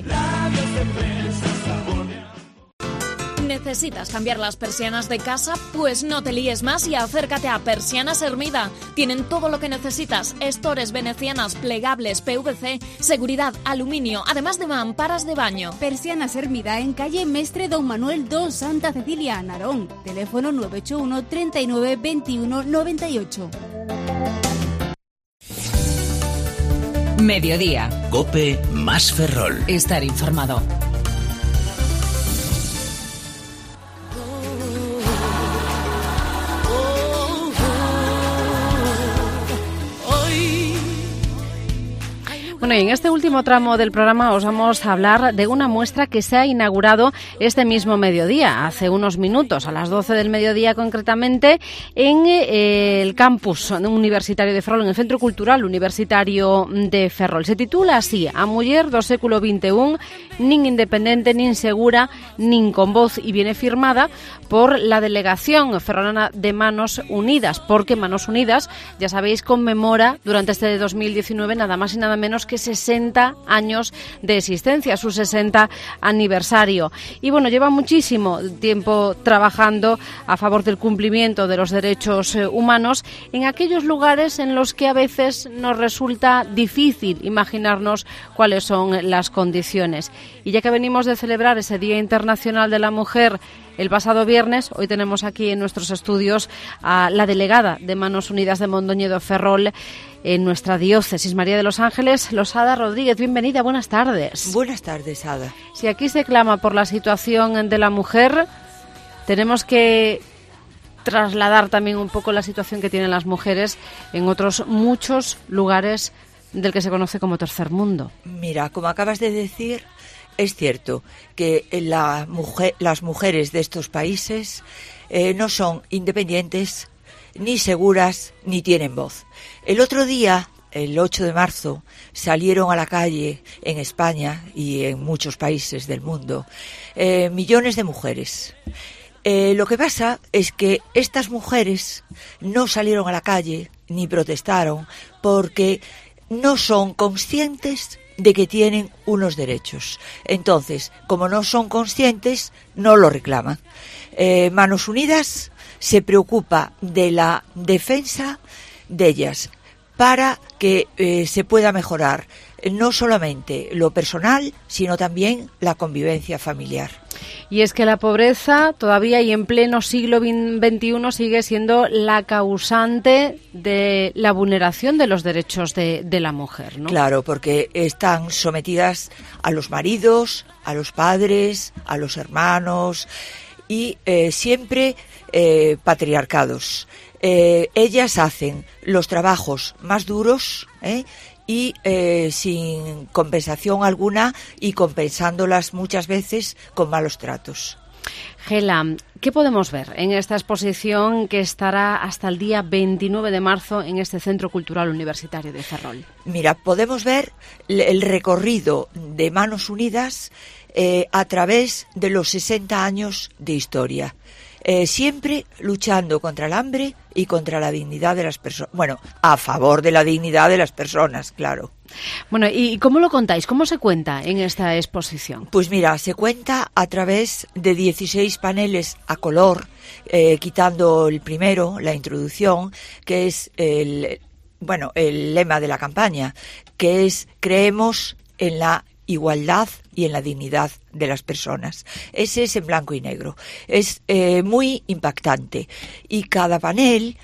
¿Necesitas cambiar las persianas de casa? Pues no te líes más y acércate a Persianas Hermida. Tienen todo lo que necesitas: estores venecianas, plegables, PVC, seguridad, aluminio, además de mamparas de baño. Persianas Hermida en calle Mestre Don Manuel 2, Santa Cecilia, Narón. Teléfono 981 39 21 98. Mediodía. COPE más Ferrol. Estar informado. Bueno, y en este último tramo del programa os vamos a hablar de una muestra que se ha inaugurado este mismo mediodía, hace unos minutos, a las 12 del mediodía concretamente, en el campus universitario de Ferrol, en el Centro Cultural Universitario de Ferrol. Se titula así: A muller do século XXI, nin independente, nin segura, nin con voz, y viene firmada por la delegación ferrolana de Manos Unidas, porque Manos Unidas, ya sabéis, conmemora durante este 2019 nada más y nada menos que 60 años de existencia, su 60 aniversario. Y bueno, lleva muchísimo tiempo trabajando a favor del cumplimiento de los derechos humanos en aquellos lugares en los que a veces nos resulta difícil imaginarnos cuáles son las condiciones. Y ya que venimos de celebrar ese Día Internacional de la Mujer el pasado viernes, hoy tenemos aquí en nuestros estudios a la delegada de Manos Unidas de Mondoñedo Ferrol en nuestra diócesis, María de los Ángeles, Losada Rodríguez. Bienvenida, buenas tardes. Buenas tardes, Ada. Si aquí se clama por la situación de la mujer, tenemos que trasladar también un poco la situación que tienen las mujeres en otros muchos lugares del que se conoce como tercer mundo. Mira, como acabas de decir, es cierto que las mujeres de estos países no son independientes, ni seguras, ni tienen voz. El otro día, el 8 de marzo, salieron a la calle en España y en muchos países del mundo millones de mujeres. Lo que pasa es que estas mujeres no salieron a la calle ni protestaron porque no son conscientes de que tienen unos derechos. Entonces, como no son conscientes, no lo reclaman. Manos Unidas se preocupa de la defensa de ellas para que se pueda mejorar no solamente lo personal, sino también la convivencia familiar. Y es que la pobreza todavía y en pleno siglo XXI sigue siendo la causante de la vulneración de los derechos de la mujer, ¿no? Claro, porque están sometidas a los maridos, a los padres, a los hermanos y siempre patriarcados. Ellas hacen los trabajos más duros, y sin compensación alguna y compensándolas muchas veces con malos tratos. Gela, ¿qué podemos ver en esta exposición que estará hasta el día 29 de marzo en este Centro Cultural Universitario de Ferrol? Mira, podemos ver el recorrido de Manos Unidas a través de los 60 años de historia. Siempre luchando contra el hambre y contra la dignidad de las personas. Bueno, a favor de la dignidad de las personas, claro. Bueno, ¿y cómo lo contáis? ¿Cómo se cuenta en esta exposición? Pues mira, se cuenta a través de 16 paneles a color, quitando el primero, la introducción, que es el lema de la campaña, que es: creemos en la igualdad y en la dignidad de las personas. Ese es en blanco y negro. Es muy impactante. Y cada panel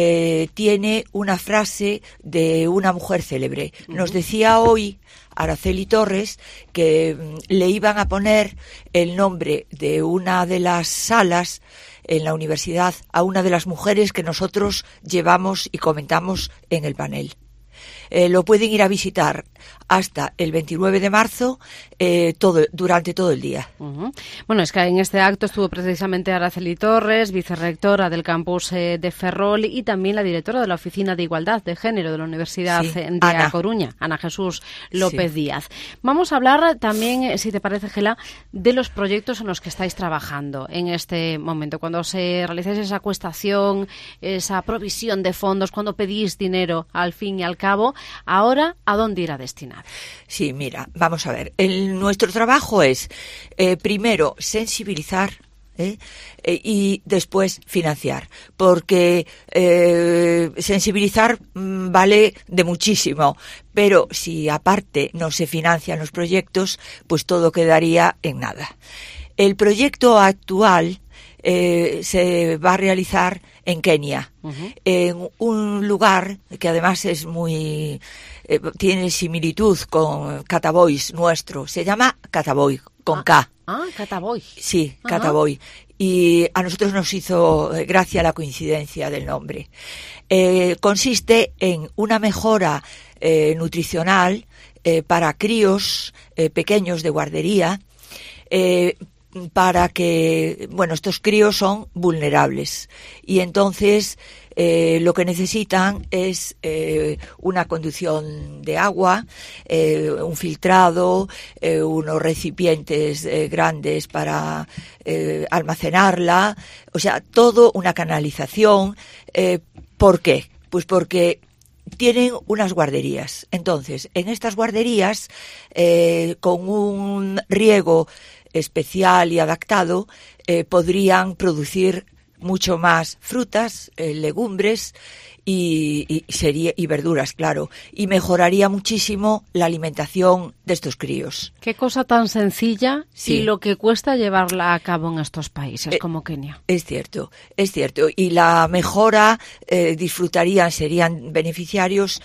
tiene una frase de una mujer célebre. Nos decía hoy Araceli Torres que le iban a poner el nombre de una de las salas en la universidad a una de las mujeres que nosotros llevamos y comentamos en el panel. Lo pueden ir a visitar hasta el 29 de marzo, durante todo el día. Bueno, es que en este acto estuvo precisamente Araceli Torres, vicerrectora del campus de Ferrol, y también la directora de la Oficina de Igualdad de Género de la Universidad de A Coruña, Ana Jesús López Díaz. Vamos a hablar también, si te parece, Gela, de los proyectos en los que estáis trabajando en este momento. Cuando se realizáis esa acuestación, esa provisión de fondos, cuando pedís dinero al fin y al cabo, ahora, ¿a dónde irá destinado? Sí, mira, vamos a ver. Nuestro trabajo es, primero, sensibilizar y después financiar, porque sensibilizar vale de muchísimo, pero si aparte no se financian los proyectos, pues todo quedaría en nada. El proyecto actual se va a realizar en Kenia, en un lugar que además es muy tiene similitud con Catabois nuestro. Se llama Cataboy, con K. Cataboy. Sí, Cataboy. Y a nosotros nos hizo gracia la coincidencia del nombre. Consiste en una mejora nutricional para críos pequeños de guardería, para que, bueno, estos críos son vulnerables y entonces lo que necesitan es una conducción de agua, un filtrado, unos recipientes grandes para almacenarla, o sea, todo, una canalización. ¿Por qué? Pues porque tienen unas guarderías. Entonces, en estas guarderías, con un riego especial y adaptado, podrían producir mucho más frutas, legumbres y verduras, claro, y mejoraría muchísimo la alimentación de estos críos. Qué cosa tan sencilla y lo que cuesta llevarla a cabo en estos países como Kenia. Es cierto, y la mejora serían beneficiarios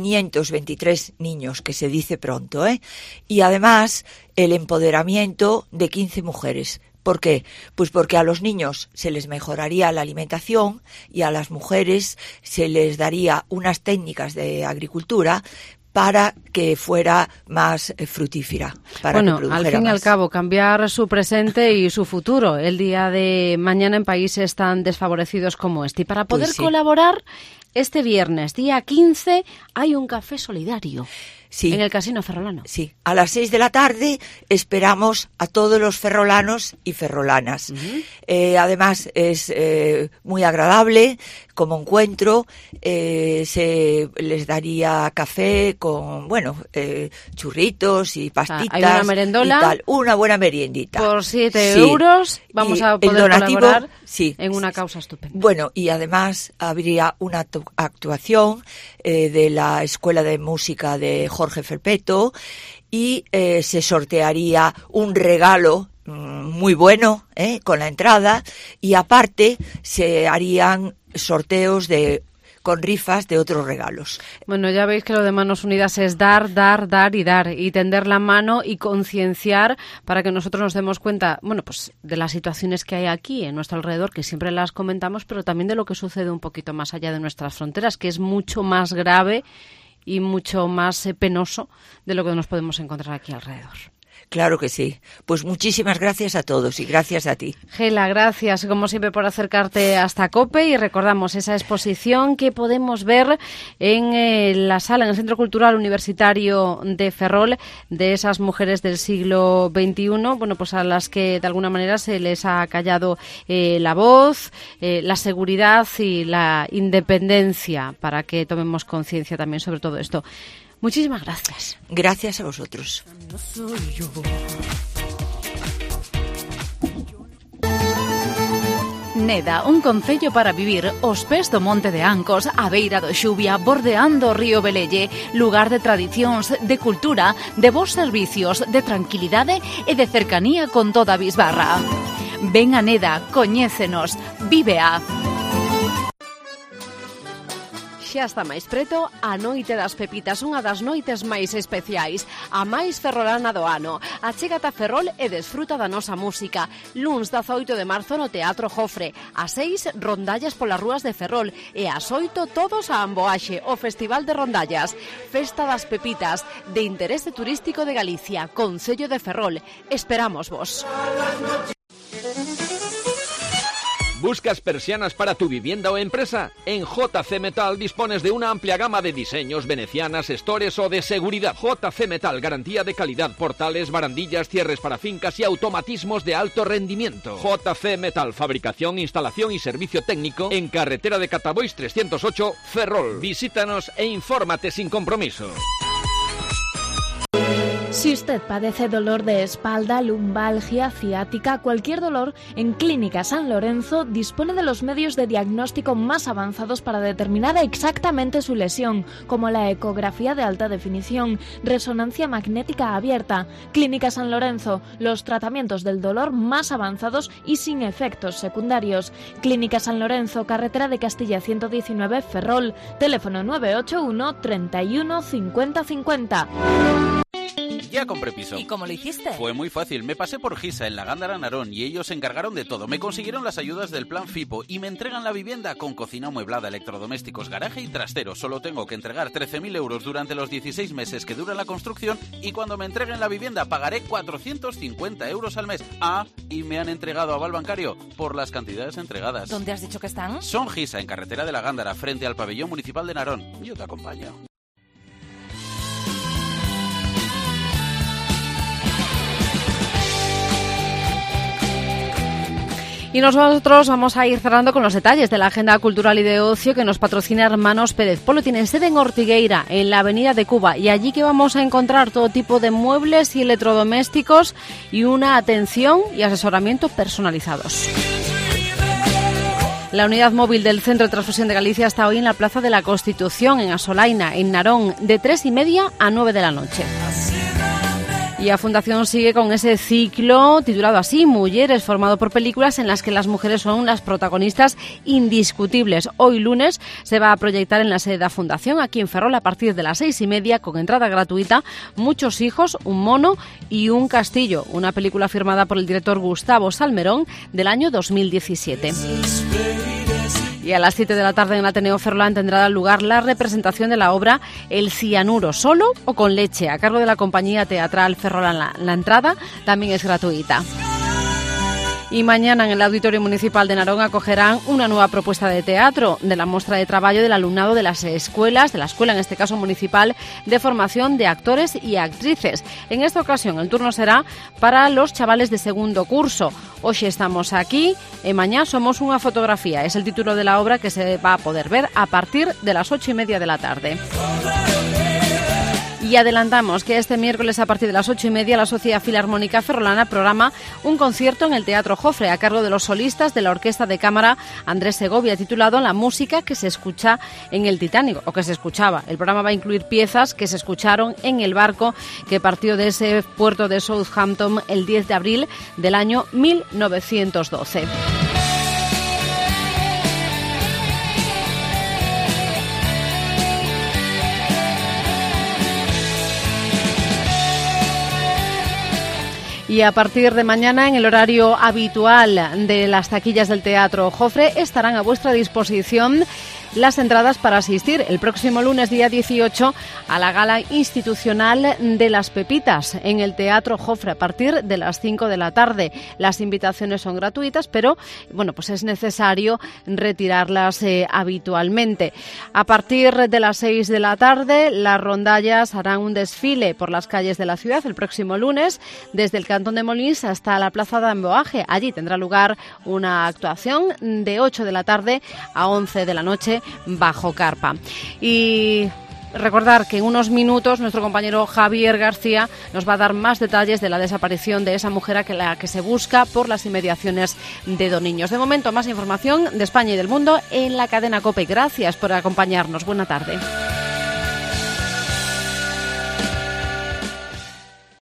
523 niños, que se dice pronto, y además el empoderamiento de 15 mujeres. ¿Por qué? Pues porque a los niños se les mejoraría la alimentación y a las mujeres se les daría unas técnicas de agricultura para que fuera más fructífera. Bueno, al fin y al cabo, cambiar su presente y su futuro el día de mañana en países tan desfavorecidos como este. Y para poder colaborar, este viernes, día 15, hay un café solidario. Sí. En el Casino Ferrolano. Sí, a las 6 de la tarde esperamos a todos los ferrolanos y ferrolanas. Además es muy agradable como encuentro, se les daría café con, churritos y pastitas. Hay una merendola. Y tal, una buena meriendita. Por 7 euros vamos a poder colaborar en una causa estupenda. Bueno, y además habría una actuación de la Escuela de Música de Jorge Felpeto y se sortearía un regalo muy bueno con la entrada, y aparte se harían sorteos con rifas de otros regalos. Bueno, ya veis que lo de Manos Unidas es dar y tender la mano y concienciar para que nosotros nos demos cuenta, pues de las situaciones que hay aquí en nuestro alrededor, que siempre las comentamos, pero también de lo que sucede un poquito más allá de nuestras fronteras, que es mucho más grave y mucho más penoso de lo que nos podemos encontrar aquí alrededor. Claro que sí. Pues muchísimas gracias a todos y gracias a ti. Gela, gracias como siempre por acercarte hasta COPE, y recordamos esa exposición que podemos ver en la sala, en el Centro Cultural Universitario de Ferrol, de esas mujeres del siglo XXI, pues a las que de alguna manera se les ha callado la voz, la seguridad y la independencia, para que tomemos conciencia también sobre todo esto. Muchísimas gracias. Gracias a vosotros. Neda, un concello para vivir aos pés do Monte de Ancos, a beira do Xubia, bordeando o río Velelle, lugar de tradicións, de cultura, de bons servicios, de tranquilidade e de cercanía con toda a bisbarra. Ven a Neda, coñécenos, vívea. Xa está máis preto a Noite das Pepitas, unha das noites máis especiais, a máis ferrolana do ano. Achégate a Ferrol e desfruta da nosa música. Luns 18 de marzo no Teatro Jofre, ás 6 rondallas polas rúas de Ferrol e ás 8 todos a Amboaxe, o Festival de Rondallas. Festa das Pepitas, de interese turístico de Galicia, Concello de Ferrol. Esperamos vos. ¿Buscas persianas para tu vivienda o empresa? En JC Metal dispones de una amplia gama de diseños, venecianas, estores o de seguridad. JC Metal, garantía de calidad, portales, barandillas, cierres para fincas y automatismos de alto rendimiento. JC Metal, fabricación, instalación y servicio técnico en carretera de Catabois 308, Ferrol. Visítanos e infórmate sin compromiso. Si usted padece dolor de espalda, lumbalgia, ciática, cualquier dolor, en Clínica San Lorenzo dispone de los medios de diagnóstico más avanzados para determinar exactamente su lesión, como la ecografía de alta definición, resonancia magnética abierta. Clínica San Lorenzo, los tratamientos del dolor más avanzados y sin efectos secundarios. Clínica San Lorenzo, carretera de Castilla 119, Ferrol, teléfono 981 31 50 50. Ya compré piso. ¿Y cómo lo hiciste? Fue muy fácil. Me pasé por Gisa en la Gándara Narón y ellos se encargaron de todo. Me consiguieron las ayudas del plan FIPO y me entregan la vivienda con cocina amueblada, electrodomésticos, garaje y trastero. Solo tengo que entregar 13.000 euros durante los 16 meses que dura la construcción y cuando me entreguen la vivienda pagaré 450 euros al mes. Ah, y me han entregado aval bancario por las cantidades entregadas. ¿Dónde has dicho que están? Son Gisa, en carretera de la Gándara, frente al pabellón municipal de Narón. Yo te acompaño. Y nosotros vamos a ir cerrando con los detalles de la agenda cultural y de ocio que nos patrocina Hermanos Pérez Polo. Tienen sede en Ortigueira, en la Avenida de Cuba, y allí que vamos a encontrar todo tipo de muebles y electrodomésticos y una atención y asesoramiento personalizados. La unidad móvil del Centro de Transfusión de Galicia está hoy en la Plaza de la Constitución, en Asolaina, en Narón, de 3:30 a 9 de la noche. Y la Fundación sigue con ese ciclo titulado así, Mujeres, formado por películas en las que las mujeres son las protagonistas indiscutibles. Hoy lunes se va a proyectar en la sede de la Fundación, aquí en Ferrol, a partir de las 6:30, con entrada gratuita, Muchos hijos, un mono y un castillo. Una película firmada por el director Gustavo Salmerón del año 2017. Y a las 7 de la tarde en el Ateneo Ferrolán tendrá lugar la representación de la obra El cianuro, solo o con leche, a cargo de la compañía teatral Ferrolán. La entrada también es gratuita. Y mañana en el Auditorio Municipal de Narón acogerán una nueva propuesta de teatro de la muestra de trabajo del alumnado de las escuelas, de la escuela en este caso municipal, de formación de actores y actrices. En esta ocasión el turno será para los chavales de segundo curso. Hoy estamos aquí, mañana somos una fotografía. Es el título de la obra que se va a poder ver a partir de las 8:30 de la tarde. Y adelantamos que este miércoles a partir de las 8:30 la Sociedad Filarmónica Ferrolana programa un concierto en el Teatro Jofre a cargo de los solistas de la Orquesta de Cámara Andrés Segovia, titulado La música que se escucha en el Titanic, o que se escuchaba. El programa va a incluir piezas que se escucharon en el barco que partió de ese puerto de Southampton el 10 de abril del año 1912. Y a partir de mañana, en el horario habitual de las taquillas del Teatro Jofre, estarán a vuestra disposición las entradas para asistir el próximo lunes, día 18, a la gala institucional de las Pepitas en el Teatro Jofre a partir de las 5 de la tarde. Las invitaciones son gratuitas, pero bueno, pues es necesario retirarlas habitualmente. A partir de las 6 de la tarde, las rondallas harán un desfile por las calles de la ciudad el próximo lunes, desde el Cantón de Molins hasta la Plaza de Amboaje. Allí tendrá lugar una actuación de 8 de la tarde a 11 de la noche bajo carpa. Y recordar que en unos minutos nuestro compañero Javier García nos va a dar más detalles de la desaparición de esa mujer a la que se busca por las inmediaciones de Doniños. De momento, más información de España y del mundo en la cadena COPE. Gracias por acompañarnos. Buena tarde.